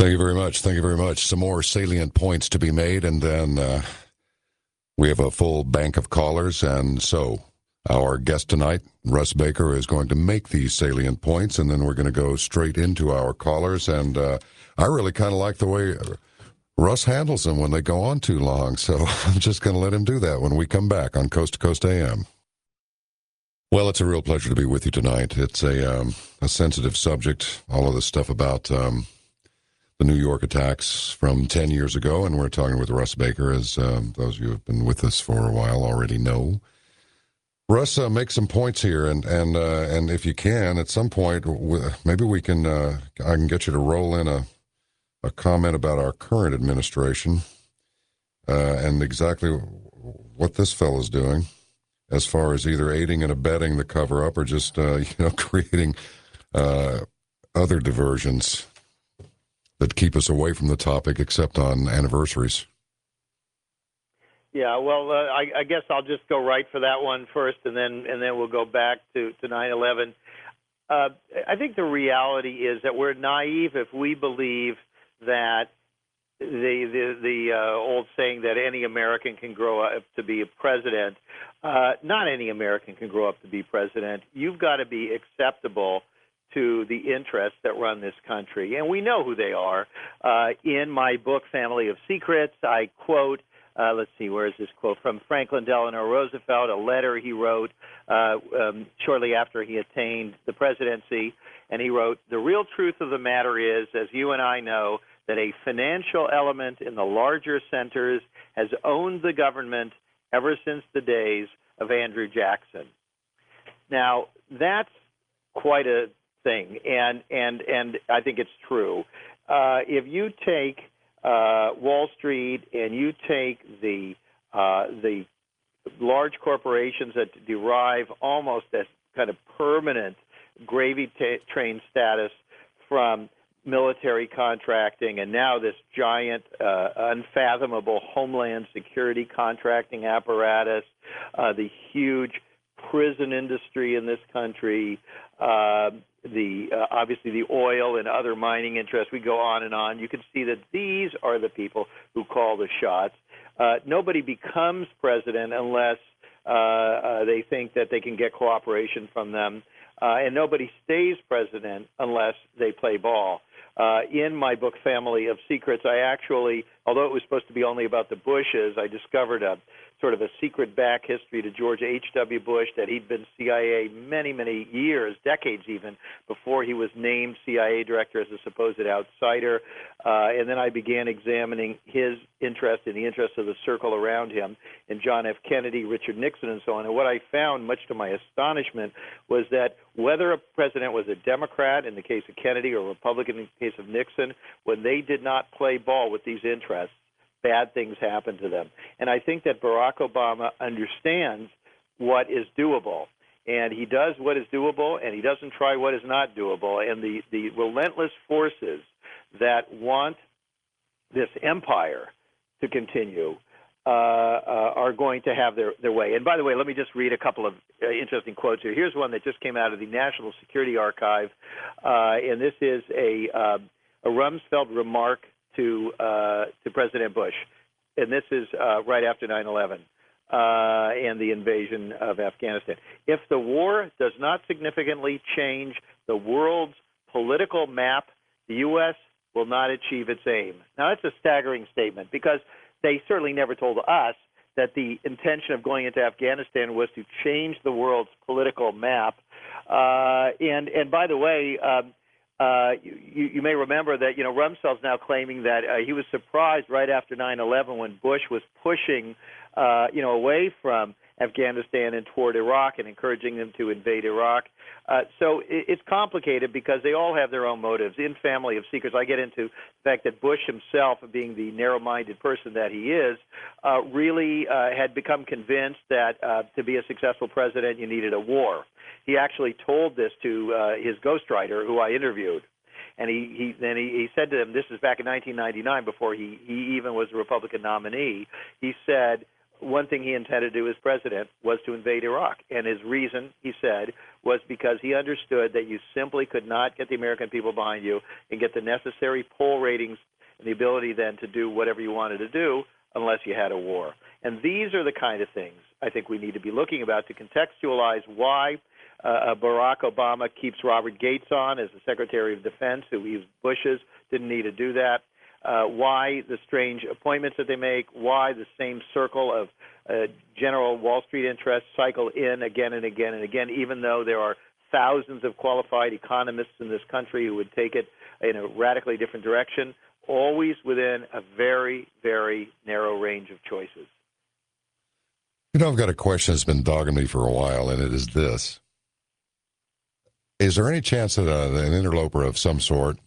Thank you very much. Thank you very much. Some more salient points to be made, and then we have a full bank of callers. And so our guest tonight, Russ Baker, is going to make these salient points, and then we're going to go straight into our callers. And I really kind of like the way Russ handles them when they go on too long, so I'm just going to let him do that when we come back on Coast to Coast AM. Well, it's a real pleasure to be with you tonight. It's a sensitive subject, all of the stuff about the New York attacks from 10 years ago, and we're talking with Russ Baker, as those of you who have been with us for a while already know. Russ, make some points here, and if you can, at some point, maybe we can, I can get you to roll in a comment about our current administration and exactly what this fellow's doing as far as either aiding and abetting the cover-up or just, creating other diversions that keep us away from the topic except on anniversaries. Yeah, well, I guess I'll just go right for that one first, and then we'll go back to 9/11. I think the reality is that we're naive if we believe that the old saying that any American can grow up to be a president. Not any American can grow up to be president. You've got to be acceptable to the interests that run this country, and we know who they are. In my book, Family of Secrets, I quote, let's see, where is this quote? From Franklin Delano Roosevelt, a letter he wrote shortly after he attained the presidency, and he wrote, "The real truth of the matter is, as you and I know, that a financial element in the larger centers has owned the government ever since the days of Andrew Jackson." Now, that's quite a thing, and I think it's true. If you take Wall Street and you take the large corporations that derive almost as kind of permanent gravy train status from military contracting, and now this giant, unfathomable Homeland Security contracting apparatus, the huge prison industry in this country, obviously the oil and other mining interests. We go on and on. You can see that these are the people who call the shots. Nobody becomes president unless they think that they can get cooperation from them, and nobody stays president unless they play ball. In my book, Family of Secrets, I actually, although it was supposed to be only about the Bushes, I discovered a sort of a secret back history to George H.W. Bush, that he'd been CIA many, many years, decades even, before he was named CIA director as a supposed outsider. And then I began examining his interest and the interest of the circle around him, and John F. Kennedy, Richard Nixon, and so on. And what I found, much to my astonishment, was that whether a president was a Democrat in the case of Kennedy or a Republican in the case of Nixon, when they did not play ball with these interests, bad things happen to them. And I think that Barack Obama understands what is doable. And he does what is doable, and he doesn't try what is not doable. And the relentless forces that want this empire to continue are going to have their way. And by the way, let me just read a couple of interesting quotes here. Here's one that just came out of the National Security Archive, and this is a Rumsfeld remark to President Bush, and this is right after 9/11 and the invasion of Afghanistan. "If the war does not significantly change the world's political map, the U.S. will not achieve its aim." Now, that's a staggering statement, because they certainly never told us that the intention of going into Afghanistan was to change the world's political map. And by the way, you may remember that, Rumsfeld's now claiming that he was surprised right after 9/11 when Bush was pushing, away from Afghanistan and toward Iraq and encouraging them to invade Iraq. So it's complicated because they all have their own motives. In Family of Secrets, I get into the fact that Bush himself, being the narrow-minded person that he is, really had become convinced that to be a successful president, you needed a war. He actually told this to his ghostwriter, who I interviewed. And he said to him, this is back in 1999, before he even was a Republican nominee, he said, one thing he intended to do as president was to invade Iraq. And his reason, he said, was because he understood that you simply could not get the American people behind you and get the necessary poll ratings and the ability then to do whatever you wanted to do unless you had a war. And these are the kind of things I think we need to be looking about to contextualize why Barack Obama keeps Robert Gates on as the Secretary of Defense, who he was Bush's, didn't need to do that. Why the strange appointments that they make, why the same circle of general Wall Street interests cycle in again and again and again, even though there are thousands of qualified economists in this country who would take it in a radically different direction, always within a very, very narrow range of choices. You know, I've got a question that's been dogging me for a while, and it is this. Is there any chance that an interloper of some sort,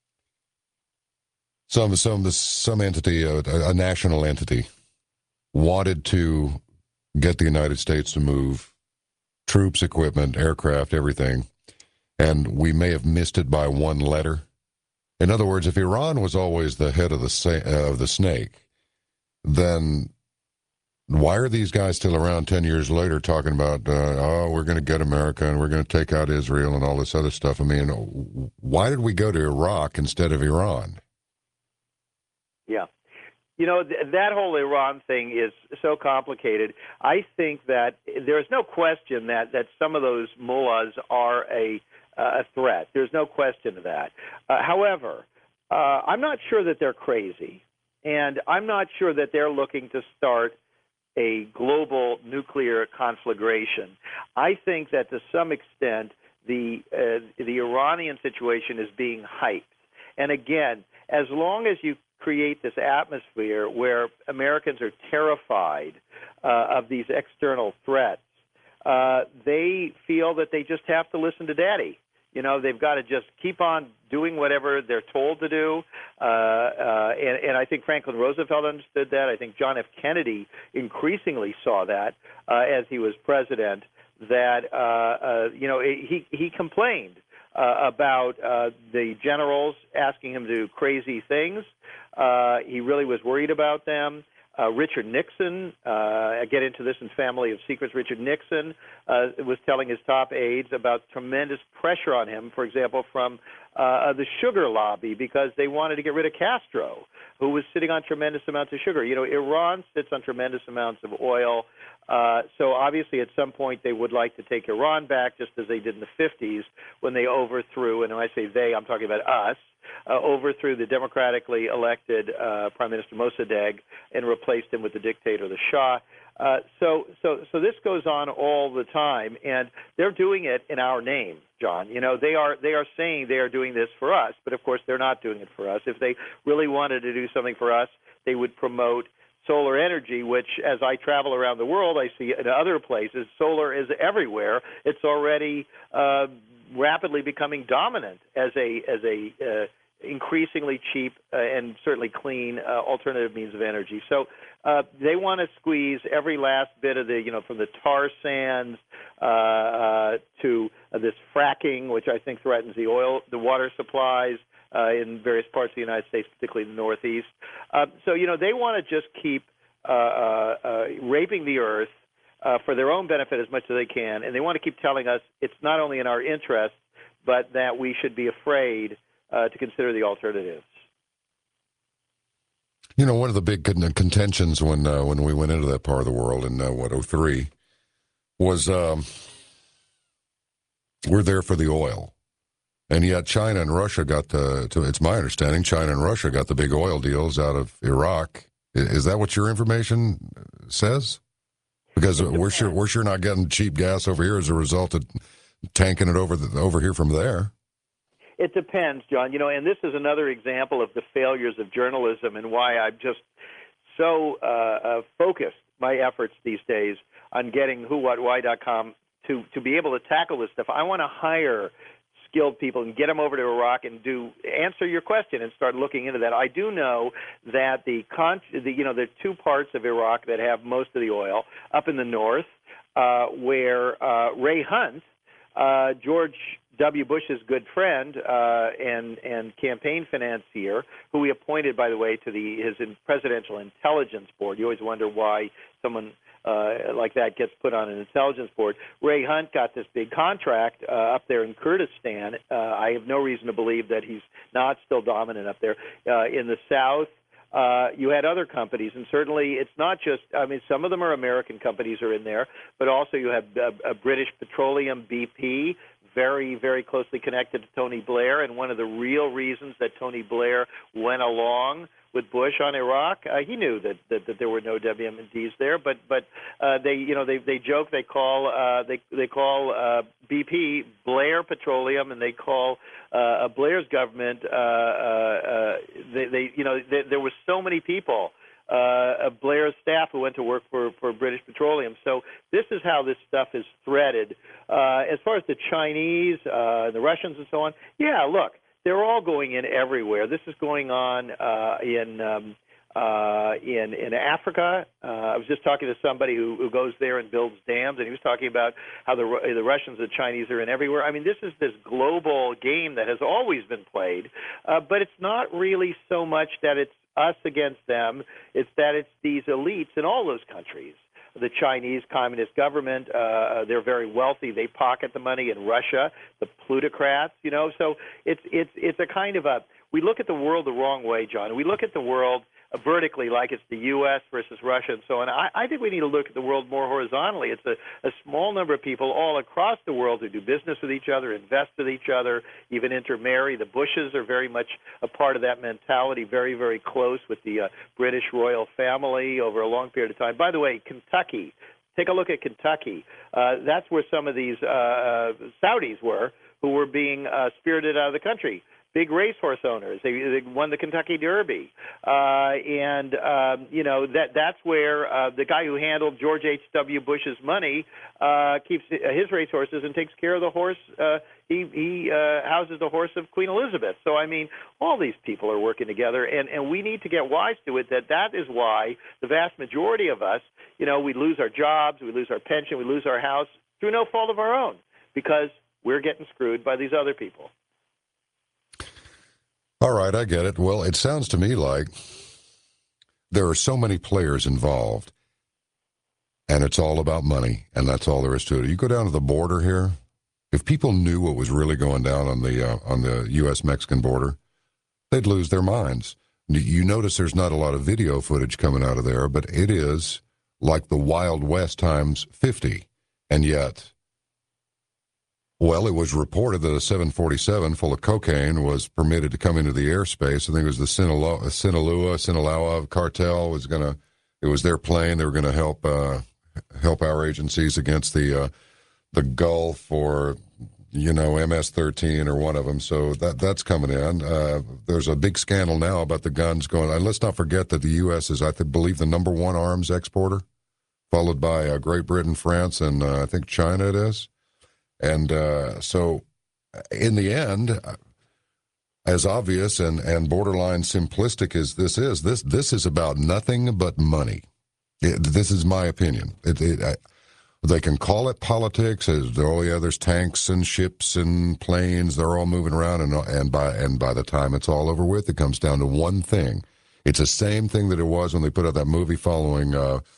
some entity, a national entity, wanted to get the United States to move troops, equipment, aircraft, everything, and we may have missed it by one letter? In other words, if Iran was always the head of the snake, then why are these guys still around 10 years later talking about, we're going to get America and we're going to take out Israel and all this other stuff? I mean, why did we go to Iraq instead of Iran? Yeah. You know, that whole Iran thing is so complicated. I think that there's no question that some of those mullahs are a threat. There's no question of that. However, I'm not sure that they're crazy, and I'm not sure that they're looking to start a global nuclear conflagration. I think that to some extent the Iranian situation is being hyped. And again, as long as you create this atmosphere where Americans are terrified of these external threats, they feel that they just have to listen to daddy. You know, they've got to just keep on doing whatever they're told to do. And I think Franklin Roosevelt understood that. I think John F. Kennedy increasingly saw that as he was president, that, he complained about the generals asking him to do crazy things. He really was worried about them. Richard Nixon, I get into this in Family of Secrets, Richard Nixon was telling his top aides about tremendous pressure on him, for example, from the sugar lobby, because they wanted to get rid of Castro, who was sitting on tremendous amounts of sugar. You know, Iran sits on tremendous amounts of oil. So obviously at some point they would like to take Iran back, just as they did in the 50s when they overthrew, and when I say they, I'm talking about us, overthrew the democratically elected Prime Minister Mossadegh and replaced him with the dictator, the Shah. So this goes on all the time, and they're doing it in our name, John. You know, they are saying they are doing this for us, but of course they're not doing it for us. If they really wanted to do something for us, they would promote solar energy, which, as I travel around the world, I see in other places, solar is everywhere. It's already rapidly becoming dominant as a increasingly cheap and certainly clean alternative means of energy. So they want to squeeze every last bit of from the tar sands to this fracking, which I think threatens the water supplies in various parts of the United States, particularly in the Northeast. So they want to just keep raping the earth for their own benefit as much as they can, and they want to keep telling us it's not only in our interest, but that we should be afraid to consider the alternatives. You know, one of the big contentions when we went into that part of the world in 2003 was we're there for the oil, and yet China and Russia it's my understanding, China and Russia got the big oil deals out of Iraq. Is that what your information says? Because we're sure not getting cheap gas over here as a result of tanking it over here from there. It depends, John. And this is another example of the failures of journalism and why I'm just so focused my efforts these days on getting whowhatwhy.com to be able to tackle this stuff. I want to hire skilled people and get them over to Iraq and answer your question and start looking into that. I do know that the two parts of Iraq that have most of the oil up in the north, where Ray Hunt, George W. Bush's good friend and campaign financier, who he appointed, by the way, to his presidential intelligence board. You always wonder why someone like that gets put on an intelligence board. Ray Hunt got this big contract up there in Kurdistan. I have no reason to believe that he's not still dominant up there. In the South, you had other companies, and certainly it's not just, I mean, some of them are American companies are in there, but also you have British Petroleum, BP, very, very closely connected to Tony Blair, and one of the real reasons that Tony Blair went along with Bush on Iraq, he knew that there were no WMDs there, but they joke, they call BP Blair Petroleum, and they call Blair's government there were so many people of Blair's staff who went to work for British Petroleum. So this is how this stuff is threaded. As far as the Chinese, the Russians, and so on, yeah, look, they're all going in everywhere. This is going on in Africa. I was just talking to somebody who goes there and builds dams, and he was talking about how the Russians and the Chinese are in everywhere. I mean, this is this global game that has always been played, but it's not really so much that it's us against them. It's that it's these elites in all those countries. The Chinese Communist government, they're very wealthy. They pocket the money. In Russia, the plutocrats, So it's a kind of we look at the world the wrong way, John. We look at the world vertically, like it's the U.S. versus Russia and so on. I think we need to look at the world more horizontally. It's a small number of people all across the world who do business with each other, invest with each other, even intermarry. The Bushes are very much a part of that mentality, very, very close with the British royal family over a long period of time. By the way, Kentucky, take a look at Kentucky. That's where some of these Saudis were who were being spirited out of the country. Big racehorse owners. They won the Kentucky Derby, that's where the guy who handled George H.W. Bush's money keeps his racehorses and takes care of the horse. He houses the horse of Queen Elizabeth. So I mean, all these people are working together, and we need to get wise to it. That is why the vast majority of us, we lose our jobs, we lose our pension, we lose our house through no fault of our own, because we're getting screwed by these other people. All right, I get it. Well, it sounds to me like there are so many players involved, and it's all about money, and that's all there is to it. You go down to the border here, if people knew what was really going down on the U.S.-Mexican border, they'd lose their minds. You notice there's not a lot of video footage coming out of there, but it is like the Wild West times 50, and yet... Well, it was reported that a 747 full of cocaine was permitted to come into the airspace. I think it was the Sinaloa cartel it was their plane. They were going to help our agencies against the Gulf or, MS-13 or one of them. So that's coming in. There's a big scandal now about the guns going. And let's not forget that the U.S. is, I believe, the number one arms exporter, followed by Great Britain, France, and I think China it is. And so in the end, as obvious and borderline simplistic as this is about nothing but money. This is my opinion. They can call it politics. There's tanks and ships and planes. They're all moving around, and by the time it's all over with, it comes down to one thing. It's the same thing that it was when they put out that movie following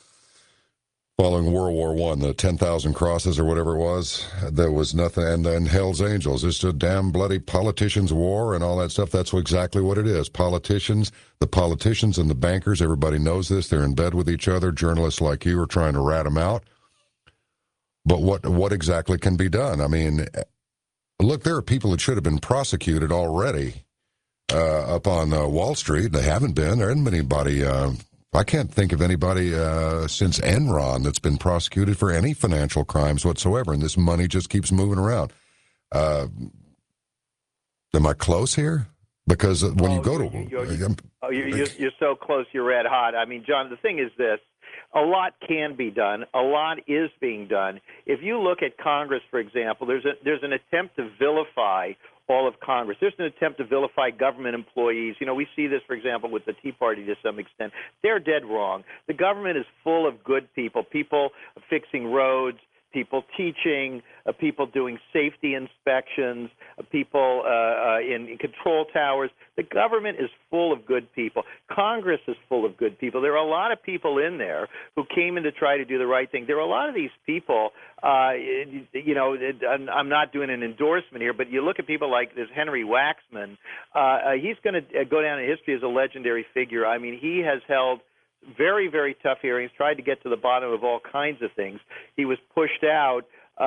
World War I, the 10,000 Crosses or whatever it was. There was nothing, and then Hell's Angels. It's a damn bloody politicians' war and all that stuff. That's exactly what it is. The politicians and the bankers, everybody knows this. They're in bed with each other. Journalists like you are trying to rat them out. But what exactly can be done? I mean, look, there are people that should have been prosecuted already up on Wall Street. They haven't been. There hasn't been anybody... I can't think of anybody since Enron that's been prosecuted for any financial crimes whatsoever, and this money just keeps moving around. Am I close here? Because when you go you're so close, you're red hot. I mean, John, the thing is this. A lot can be done. A lot is being done. If you look at Congress, for example, there's an attempt to vilify all of Congress. There's an attempt to vilify government employees. We see this, for example, with the Tea Party to some extent. They're dead wrong. The government is full of good people fixing roads, people teaching, of people doing safety inspections, of people in control towers. The government is full of good people. Congress is full of good people. There are a lot of people in there who came in to try to do the right thing. There are a lot of these people, I'm not doing an endorsement here, but you look at people like this Henry Waxman. He's going to go down in history as a legendary figure. I mean, he has held very, very tough hearings, tried to get to the bottom of all kinds of things. He was pushed out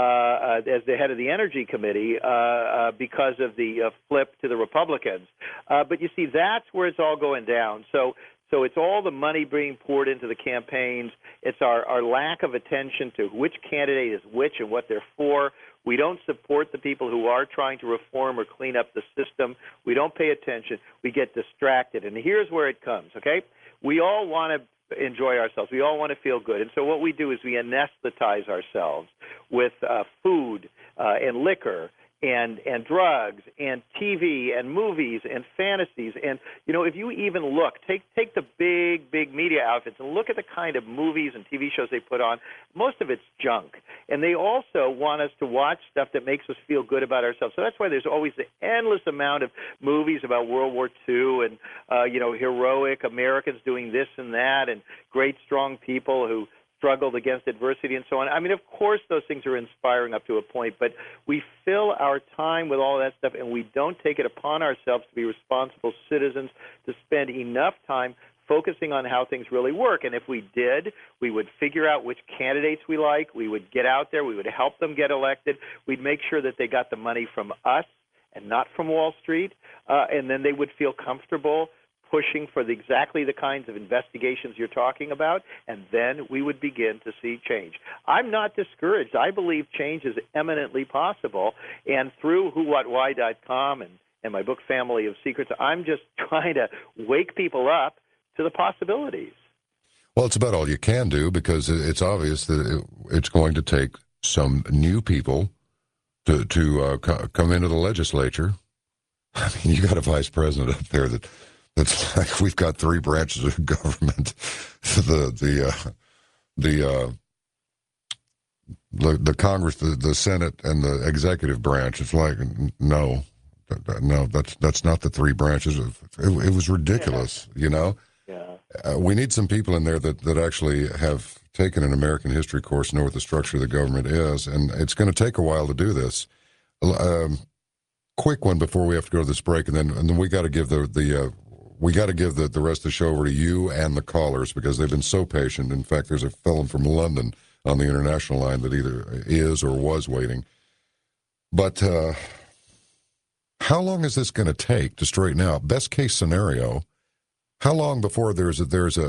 as the head of the Energy Committee because of the flip to the Republicans. But you see, that's where it's all going down. So it's all the money being poured into the campaigns. It's our lack of attention to which candidate is which and what they're for. We don't support the people who are trying to reform or clean up the system. We don't pay attention. We get distracted. And here's where it comes, okay? We all want to enjoy ourselves. We all want to feel good. And so what we do is we anesthetize ourselves with food and liquor and drugs and TV and movies and fantasies. And, if you even look, take the big media outfits and look at the kind of movies and TV shows they put on. Most of it's junk. And they also want us to watch stuff that makes us feel good about ourselves. So that's why there's always the endless amount of movies about World War II and, heroic Americans doing this and that and great, strong people who struggled against adversity and so on. I mean, of course, those things are inspiring up to a point, but we fill our time with all that stuff, and we don't take it upon ourselves to be responsible citizens to spend enough time focusing on how things really work. And if we did, we would figure out which candidates we like. We would get out there. We would help them get elected. We'd make sure that they got the money from us and not from Wall Street, and then they would feel comfortable pushing for exactly the kinds of investigations you're talking about, and then we would begin to see change. I'm not discouraged. I believe change is eminently possible, and through whowhatwhy.com and my book Family of Secrets, I'm just trying to wake people up to the possibilities. Well, it's about all you can do, because it's obvious that it's going to take some new people to come into the legislature. I mean, you got a vice president up there that's like, we've got three branches of government: the Congress, the Senate, and the executive branch. It's like, no, that's not the three branches of. It was ridiculous, Yeah. We need some people in there that actually have taken an American history course, know what the structure of the government is, and it's going to take a while to do this. Quick one before we have to go to this break, and then we got to give the rest of the show over to you and the callers, because they've been so patient. In fact, there's a fellow from London on the international line that either is or was waiting. But how long is this going to take to straighten out? Best case scenario, how long before there's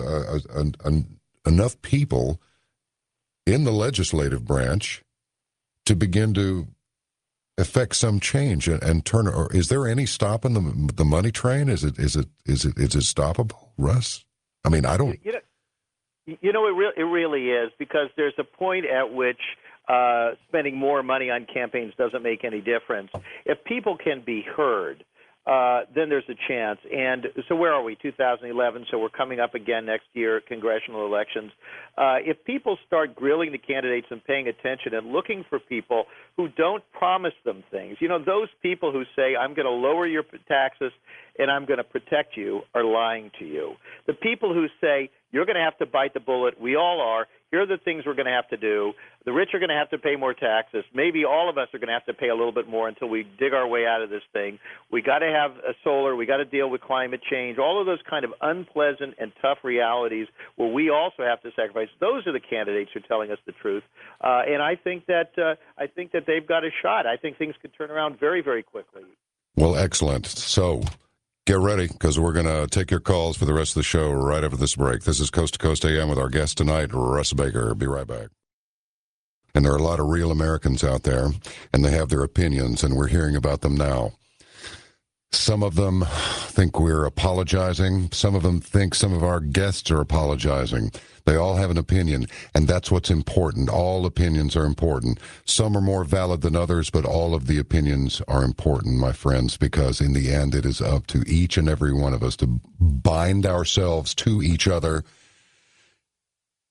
enough people in the legislative branch to begin to affect some change and turn? Or is there any stopping the money train? Is it stoppable, Russ? I mean, I don't. It really is, because there's a point at which spending more money on campaigns doesn't make any difference. If people can be heard, then there's a chance. And so where are we? 2011. So we're coming up again next year, congressional elections. If people start grilling the candidates and paying attention and looking for people who don't promise them things, those people who say, I'm going to lower your taxes and I'm going to protect you, are lying to you. The people who say, you're going to have to bite the bullet, we all are, here are the things we're going to have to do. The rich are going to have to pay more taxes. Maybe all of us are going to have to pay a little bit more until we dig our way out of this thing. We got to have a solar. We got to deal with climate change. All of those kind of unpleasant and tough realities where we also have to sacrifice. Those are the candidates who are telling us the truth. And I think that they've got a shot. I think things could turn around very, very quickly. Well, excellent. So get ready, because we're going to take your calls for the rest of the show right after this break. This is Coast to Coast AM with our guest tonight, Russ Baker. Be right back. And there are a lot of real Americans out there, and they have their opinions, and we're hearing about them now. Some of them think we're apologizing. Some of them think some of our guests are apologizing. They all have an opinion, and that's what's important. All opinions are important. Some are more valid than others, but all of the opinions are important, my friends, because in the end, it is up to each and every one of us to bind ourselves to each other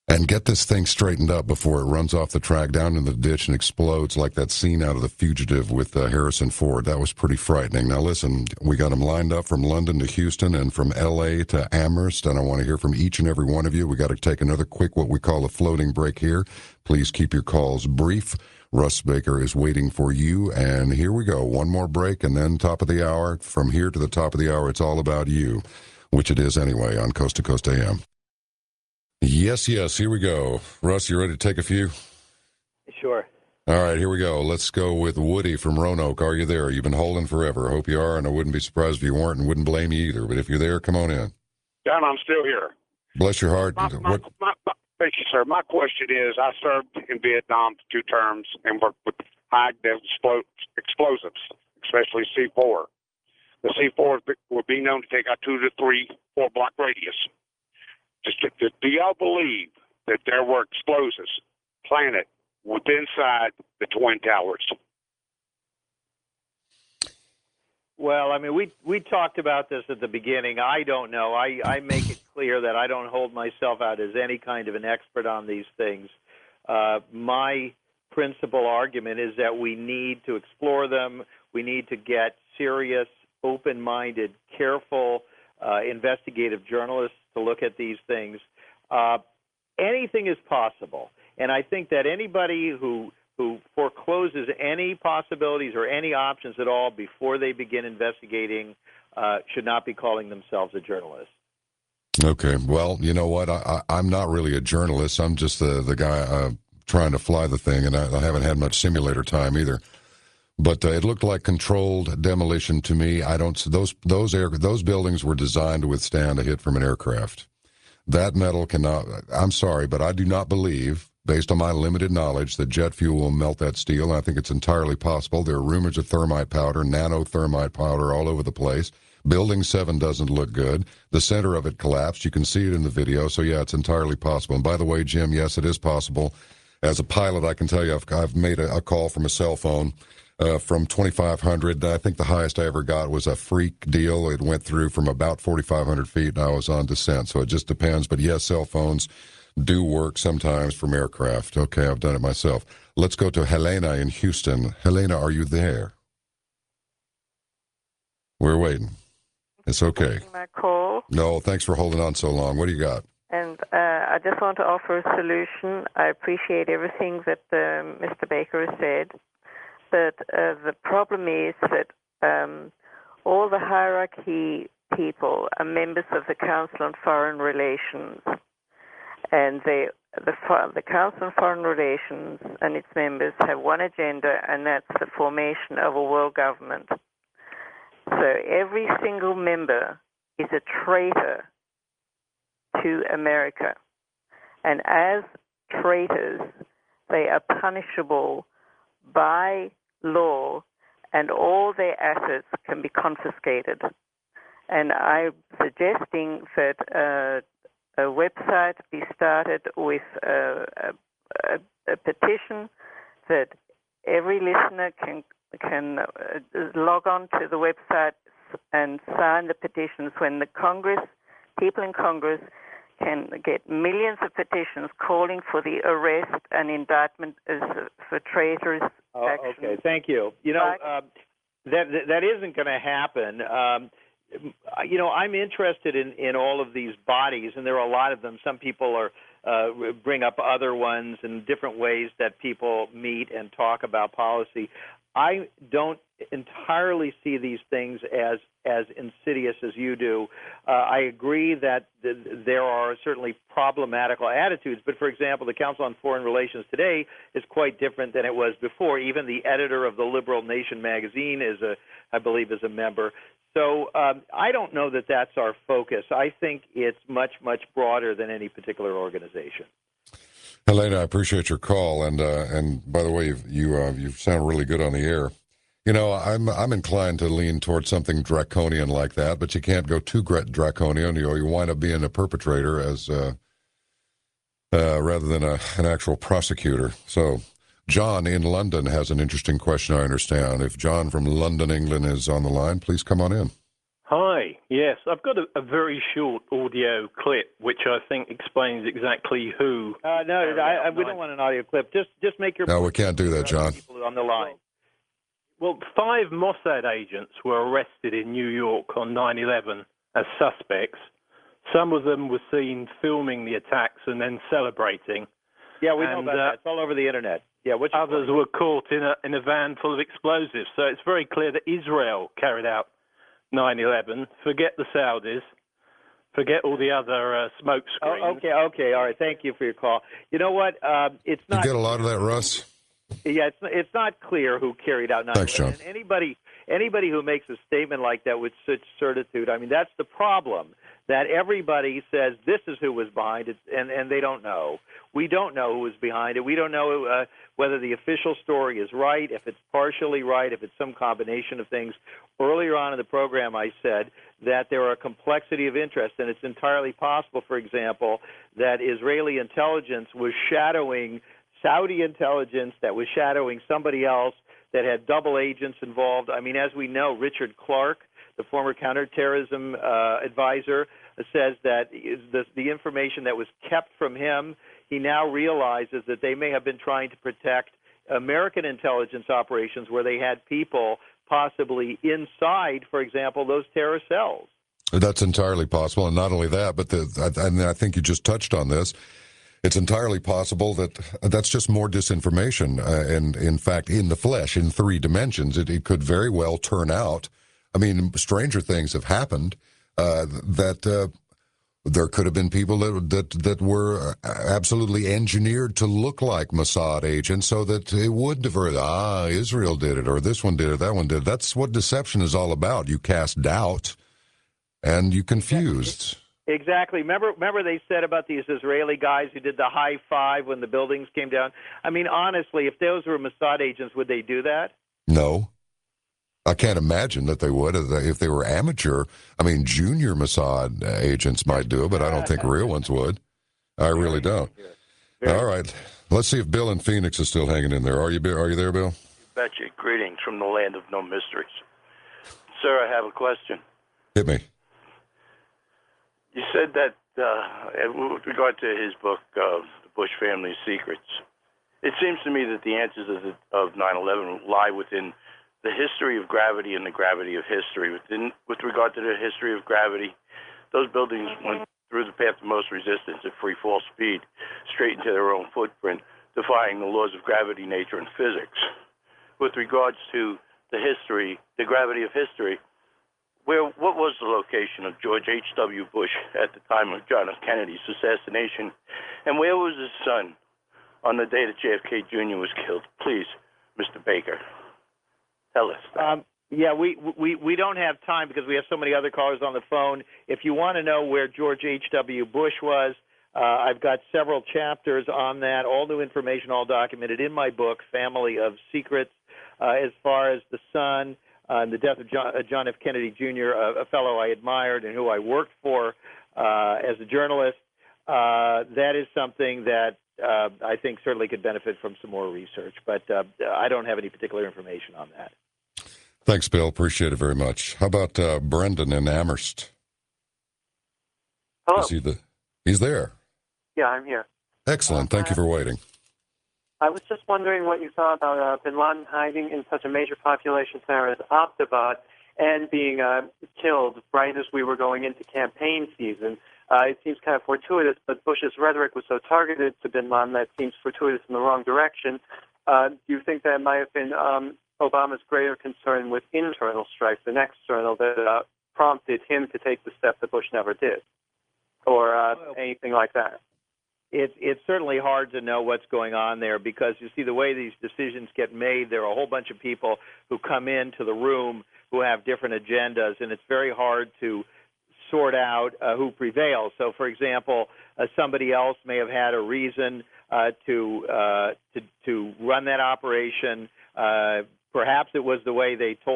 And get this thing straightened up before it runs off the track down in the ditch and explodes like that scene out of The Fugitive with Harrison Ford. That was pretty frightening. Now listen, we got them lined up from London to Houston and from L.A. to Amherst, and I want to hear from each and every one of you. We got to take another quick, what we call a floating break here. Please keep your calls brief. Russ Baker is waiting for you, and here we go. One more break, and then top of the hour. From here to the top of the hour, it's all about you, which it is anyway on Coast to Coast AM. Yes, here we go. Russ, you ready to take a few? Sure. All right, here we go. Let's go with Woody from Roanoke. Are you there? You've been holding forever. I hope you are, and I wouldn't be surprised if you weren't and wouldn't blame you either. But if you're there, come on in. John, I'm still here. Bless your heart. Thank you, sir. My question is, I served in Vietnam for 2 terms and worked with high explosives, especially C4. The C4 were being known to take out 2 to 3 4-block radius. Do y'all believe that there were explosives planted inside the Twin Towers? Well, I mean, we talked about this at the beginning. I don't know. I make it clear that I don't hold myself out as any kind of an expert on these things. My principal argument is that we need to explore them. We need to get serious, open-minded, careful, investigative journalists to look at these things. Anything is possible, and I think that anybody who forecloses any possibilities or any options at all before they begin investigating should not be calling themselves a journalist. Okay, well, you know what? I'm not really a journalist. I'm just the guy trying to fly the thing, and I haven't had much simulator time either. But it looked like controlled demolition to me. Those buildings were designed to withstand a hit from an aircraft. That metal cannot. I'm sorry, but I do not believe, based on my limited knowledge, that jet fuel will melt that steel. And I think it's entirely possible. There are rumors of thermite powder, nano-thermite powder all over the place. Building 7 doesn't look good. The center of it collapsed. You can see it in the video. So yeah, it's entirely possible. And by the way, Jim, yes, it is possible. As a pilot, I can tell you, I've made a call from a cell phone. From 2,500, I think the highest I ever got was a freak deal. It went through from about 4,500 feet, and I was on descent. So it just depends. But yes, cell phones do work sometimes from aircraft. Okay, I've done it myself. Let's go to Helena in Houston. Helena, are you there? We're waiting. It's okay. My call. No, thanks for holding on so long. What do you got? And I just want to offer a solution. I appreciate everything that Mr. Baker has said. But the problem is that all the hierarchy people are members of the Council on Foreign Relations, and the Council on Foreign Relations and its members have one agenda, and that's the formation of a world government. So every single member is a traitor to America, and as traitors, they are punishable by law, and all their assets can be confiscated. And I'm suggesting that a website be started with a petition that every listener can log on to the website and sign the petitions. When the people in Congress can get millions of petitions calling for the arrest and indictment for traitors. Okay, thank you. You know, that isn't going to happen. You know, I'm interested in all of these bodies, and there are a lot of them. Some people bring up other ones and different ways that people meet and talk about policy. I don't entirely see these things as insidious as you do. I agree that there are certainly problematical attitudes, but for example, the Council on Foreign Relations today is quite different than it was before. Even the editor of the Liberal Nation magazine I believe is a member. So I don't know that that's our focus. I think it's much, much broader than any particular organization. Helena, I appreciate your call, and by the way, you sound really good on the air. You know, I'm inclined to lean towards something draconian like that, but you can't go too draconian, or you wind up being a perpetrator as rather than an actual prosecutor. So, John in London has an interesting question. I understand. If John from London, England, is on the line, please come on in. Hi. Yes, I've got a very short audio clip which I think explains exactly who. No, we don't want an audio clip. Just make your. No, we can't do that, John. People on the line. Well, 5 Mossad agents were arrested in New York on 9/11 as suspects. Some of them were seen filming the attacks and then celebrating. Yeah, we know about that. It's all over the internet. Yeah, others were caught in a van full of explosives. So it's very clear that Israel carried out 9/11. Forget the Saudis. Forget all the other smoke screens. Oh, okay. All right. Thank you for your call. You know what? It's not. You get a lot of that, Russ? Yeah, it's not clear who carried out 9/11. Thanks, John. And anybody who makes a statement like that with such certitude, I mean, that's the problem. That everybody says this is who was behind it, and they don't know. We don't know who was behind it. We don't know whether the official story is right, if it's partially right, if it's some combination of things. Earlier on in the program, I said that there are a complexity of interest, and it's entirely possible, for example, that Israeli intelligence was shadowing Saudi intelligence, that was shadowing somebody else, that had double agents involved. I mean, as we know, Richard Clark, the former counterterrorism advisor, says that the information that was kept from him, he now realizes that they may have been trying to protect American intelligence operations where they had people possibly inside, for example, those terror cells. That's entirely possible. And not only that, but I think you just touched on this. It's entirely possible that that's just more disinformation. And in fact, in the flesh, in 3 dimensions, it could very well turn out. I mean, stranger things have happened. That there could have been people that were absolutely engineered to look like Mossad agents so that it would divert. Israel did it, or this one did it, that one did it. That's what deception is all about. You cast doubt and you confuse. Exactly. Remember they said about these Israeli guys who did the high five when the buildings came down? I mean, honestly, if those were Mossad agents, would they do that? No. I can't imagine that they would if they were amateur. I mean, junior Mossad agents might do it, but I don't think real ones would. I really don't. All right. Let's see if Bill in Phoenix is still hanging in there. Are you there, Bill? Betcha. Greetings from the land of no mysteries. Sir, I have a question. Hit me. You said that with regard to his book, The Bush Family's Secrets, it seems to me that the answers of 9/11 lie within the history of gravity and the gravity of history. With regard to the history of gravity, those buildings went through the path of most resistance at free fall speed, straight into their own footprint, defying the laws of gravity, nature, and physics. With regards to the history, the gravity of history, what was the location of George H.W. Bush at the time of John F. Kennedy's assassination, and where was his son on the day that JFK Jr. was killed? Please, Mr. Baker, tell us. Yeah, we don't have time because we have so many other callers on the phone. If you want to know where George H.W. Bush was, I've got several chapters on that, all new information, all documented in my book, Family of Secrets. As far as the son, the death of John F. Kennedy Jr., a fellow I admired and who I worked for as a journalist, that is something that I think certainly could benefit from some more research. But I don't have any particular information on that. Thanks, Bill. Appreciate it very much. How about Brendan in Amherst? Hello. He's there. Yeah, I'm here. Excellent. Thank you for waiting. I was just wondering what you thought about bin Laden hiding in such a major population center as Abbottabad and being killed right as we were going into campaign season. It seems kind of fortuitous, but Bush's rhetoric was so targeted to bin Laden that it seems fortuitous in the wrong direction. Do you think that might have been Obama's greater concern with internal strife than external that prompted him to take the step that Bush never did, or anything like that? It's certainly hard to know what's going on there because, you see, the way these decisions get made, there are a whole bunch of people who come into the room who have different agendas, and it's very hard to sort out who prevails. So, for example, somebody else may have had a reason to run that operation. Perhaps it was the way they told us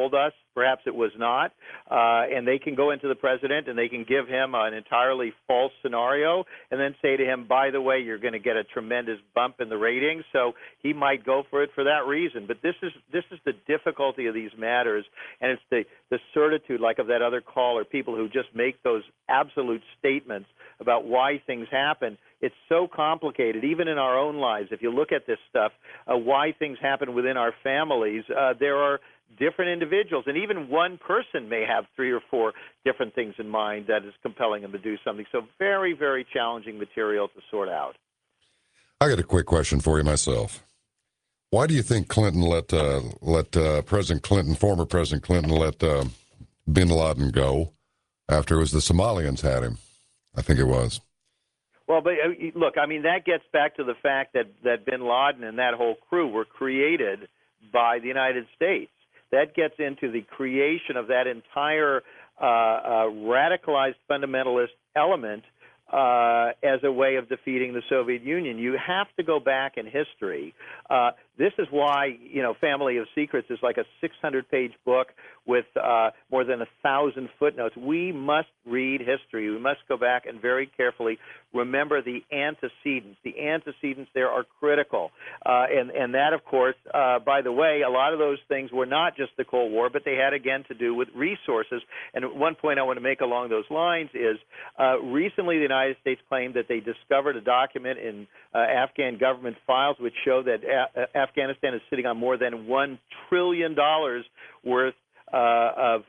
perhaps it was not, and they can go into the president and they can give him an entirely false scenario and then say to him, by the way, you're going to get a tremendous bump in the ratings. So he might go for it for that reason. But this is the difficulty of these matters, and it's the certitude, like of that other caller, people who just make those absolute statements about why things happen. It's so complicated, even in our own lives. If you look at this stuff, why things happen within our families, there are different individuals, and even one person may have 3 or 4 different things in mind that is compelling them to do something. So very, very challenging material to sort out. I got a quick question for you myself. Why do you think Clinton let President Clinton, former President Clinton, let bin Laden go after it was the Somalians had him? I think it was. Well, but look, I mean, that gets back to the fact that bin Laden and that whole crew were created by the United States. That gets into the creation of that entire radicalized fundamentalist element as a way of defeating the Soviet Union. You have to go back in history. This is why, Family of Secrets is like a 600-page book with more than 1,000 footnotes. We must read history. We must go back and very carefully remember the antecedents. The antecedents there are critical. And that, of course, by the way, a lot of those things were not just the Cold War, but they had, again, to do with resources. And one point I want to make along those lines is recently the United States claimed that they discovered a document in Afghan government files which show that Afghanistan is sitting on more than $1 trillion worth of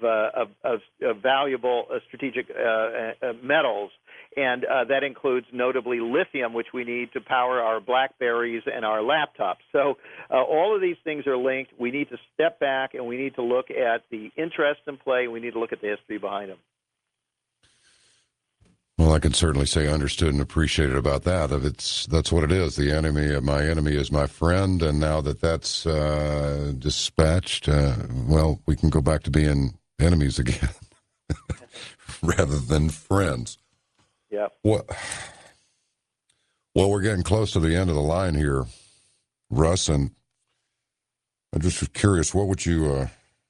valuable strategic metals, and that includes notably lithium, which we need to power our BlackBerries and our laptops. So all of these things are linked. We need to step back and we need to look at the interest in play. We need to look at the history behind them. Well, I can certainly say understood and appreciated about that. That's what it is. The enemy of my enemy is my friend, and now that that's dispatched, well, we can go back to being enemies again rather than friends. Yeah. Well, we're getting close to the end of the line here, Russ, and I'm just curious, what would you...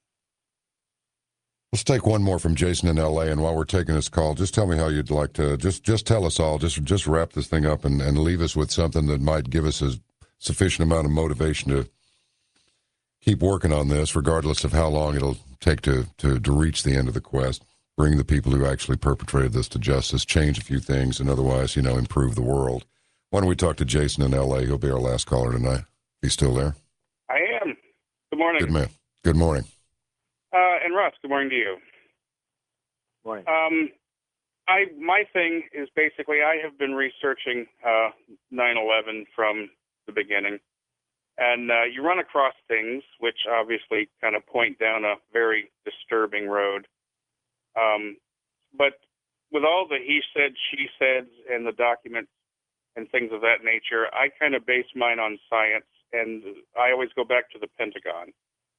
Let's take one more from Jason in L.A., and while we're taking this call, just tell me how you'd like to, just tell us all, just wrap this thing up and leave us with something that might give us a sufficient amount of motivation to keep working on this, regardless of how long it'll take to reach the end of the quest, bring the people who actually perpetrated this to justice, change a few things, and otherwise, improve the world. Why don't we talk to Jason in L.A.? He'll be our last caller tonight. He's still there? I am. Good morning. Good man. Good morning. And Russ, good morning to you. Morning. My thing is basically I have been researching 9/11 from the beginning, and you run across things which obviously kind of point down a very disturbing road. But with all the he said, she said, and the documents and things of that nature, I kind of base mine on science, and I always go back to the Pentagon.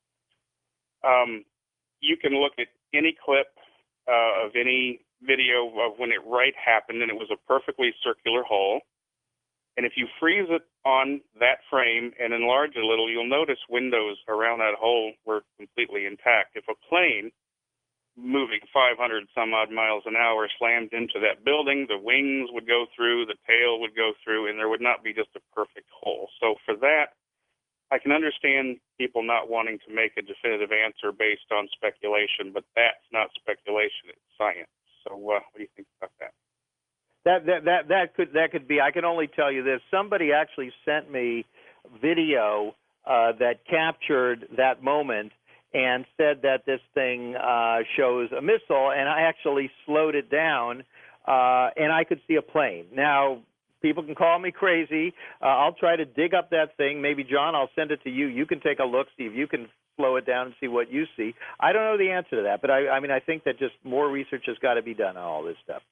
You can look at any clip of any video of when it happened, and it was a perfectly circular hole. And if you freeze it on that frame and enlarge it a little, you'll notice windows around that hole were completely intact. If a plane moving 500 some odd miles an hour slammed into that building, the wings would go through, the tail would go through, and there would not be just a perfect hole. So for that, I can understand people not wanting to make a definitive answer based on speculation, but that's not speculation; it's science. So, what do you think about that? That could be. I can only tell you this: somebody actually sent me video that captured that moment and said that this thing shows a missile, and I actually slowed it down, and I could see a plane. Now, people can call me crazy. I'll try to dig up that thing. Maybe, John, I'll send it to you. You can take a look, see if you can slow it down and see what you see. I don't know the answer to that, but I think that just more research has got to be done on all this stuff.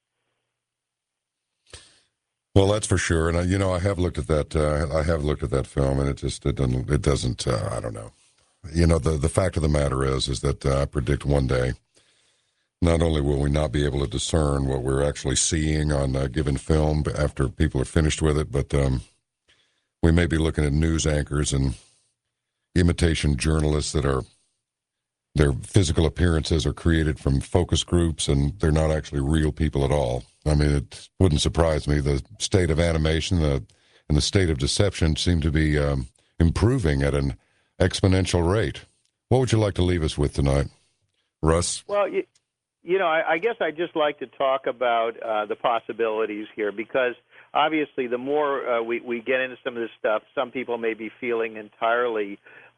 Well, that's for sure. And I have looked at that. I have looked at that film, and it doesn't. I don't know. The fact of the matter is that I predict one day, not only will we not be able to discern what we're actually seeing on a given film after people are finished with it, but we may be looking at news anchors and imitation journalists that are their physical appearances are created from focus groups, and they're not actually real people at all. I mean, it wouldn't surprise me. The state of animation and the state of deception seem to be improving at an exponential rate. What would you like to leave us with tonight, Russ? Well, I guess I'd just like to talk about the possibilities here, because obviously the more we get into some of this stuff, some people may be feeling entirely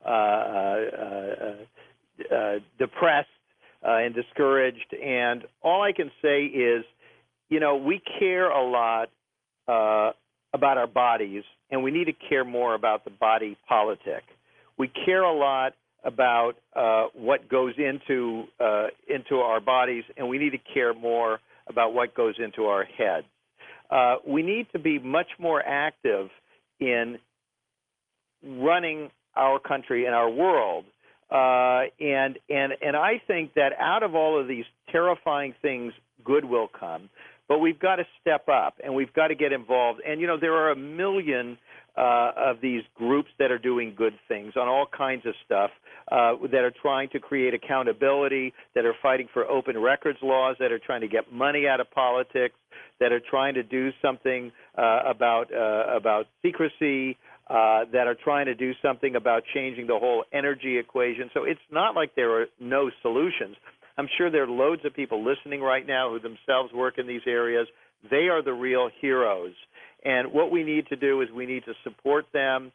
depressed and discouraged. And all I can say is, we care a lot about our bodies, and we need to care more about the body politic. We care a lot about what goes into our bodies, and we need to care more about what goes into our heads. We need to be much more active in running our country and our world. And I think that out of all of these terrifying things, good will come. But we've got to step up, and we've got to get involved. And, there are a million of these groups that are doing good things on all kinds of stuff, that are trying to create accountability, that are fighting for open records laws, that are trying to get money out of politics, that are trying to do something about secrecy, that are trying to do something about changing the whole energy equation. So it's not like there are no solutions. I'm sure there are loads of people listening right now who themselves work in these areas. They are the real heroes. And what we need to do is we need to support them.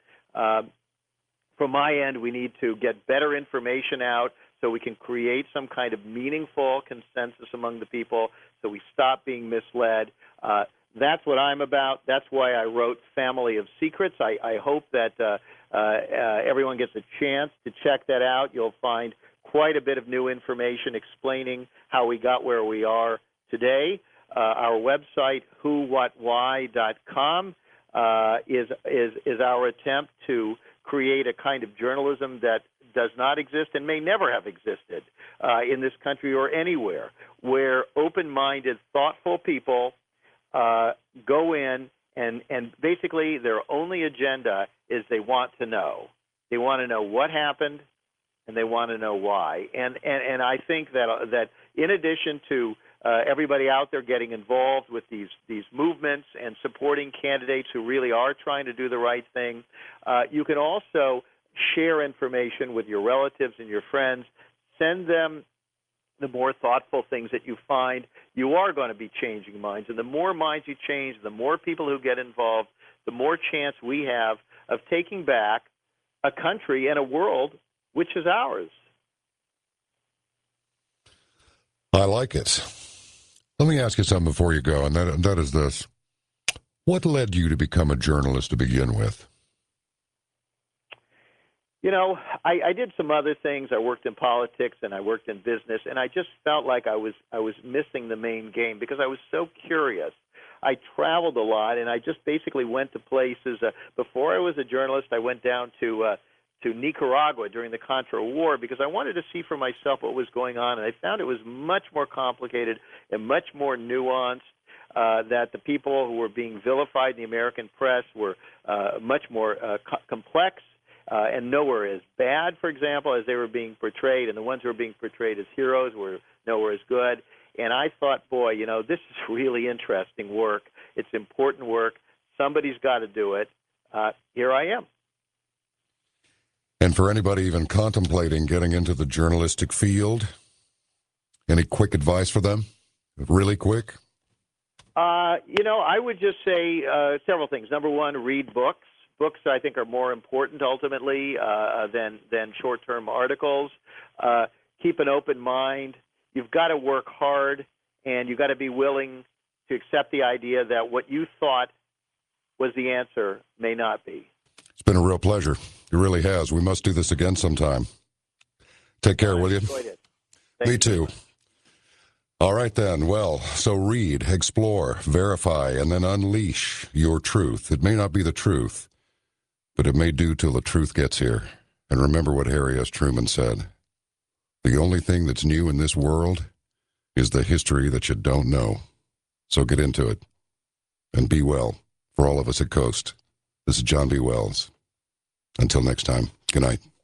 From my end, we need to get better information out so we can create some kind of meaningful consensus among the people so we stop being misled. That's what I'm about. That's why I wrote Family of Secrets. I hope that everyone gets a chance to check that out. You'll find quite a bit of new information explaining how we got where we are today. Our website, whowhatwhy.com, is our attempt to create a kind of journalism that does not exist and may never have existed in this country or anywhere, where open-minded, thoughtful people go in and basically their only agenda is they want to know. They want to know what happened, and they want to know why. And I think that in addition to everybody out there getting involved with these movements and supporting candidates who really are trying to do the right thing, you can also share information with your relatives and your friends. Send them the more thoughtful things that you find. You are going to be changing minds. And the more minds you change, the more people who get involved, the more chance we have of taking back a country and a world which is ours. I like it. Let me ask you something before you go, and that is this. What led you to become a journalist to begin with? I did some other things. I worked in politics and I worked in business, and I just felt like I was missing the main game because I was so curious. I traveled a lot, and I just basically went to places. Before I was a journalist, I went down to Nicaragua during the Contra War because I wanted to see for myself what was going on, and I found it was much more complicated and much more nuanced, that the people who were being vilified in the American press were much more complex and nowhere as bad, for example, as they were being portrayed, and the ones who were being portrayed as heroes were nowhere as good. And I thought, boy, this is really interesting work. It's important work. Somebody's got to do it. Here I am. And for anybody even contemplating getting into the journalistic field, any quick advice for them? Really quick? I would just say several things. Number one, read books. Books, I think, are more important ultimately than short-term articles. Keep an open mind. You've got to work hard, and you've got to be willing to accept the idea that what you thought was the answer may not be. It's been a real pleasure. It really has. We must do this again sometime. Take care, will you? Enjoyed it. Me too. All right, then. Well, so read, explore, verify, and then unleash your truth. It may not be the truth, but it may do till the truth gets here. And remember what Harry S. Truman said. The only thing that's new in this world is the history that you don't know. So get into it. And be well. For all of us at Coast, this is John B. Wells. Until next time, good night.